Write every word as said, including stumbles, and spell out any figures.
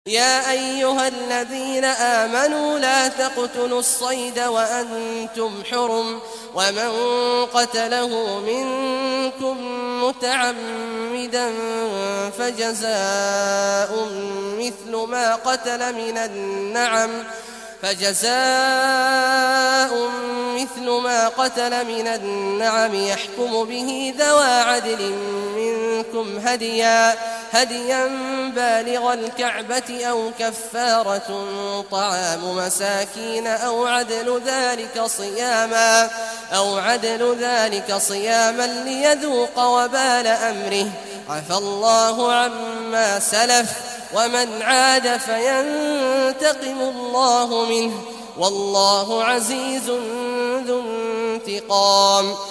يا أيها الذين آمنوا لا تقتلوا الصيد وأنتم حرم ومن قتله منكم متعمدا فجزاء مثل ما قتل من النعم فجزاء مثل ما قتل من النعم يحكم به ذوى عدل منكم هديا هديا بالغ الكعبة أو كفارة طعام مساكين أو عدل ذلك صياما أو عدل ذلك صياما ليذوق وبال أمره عفى الله عما سلف ومن عاد فينتقم الله منه والله عزيز ذو انتقام.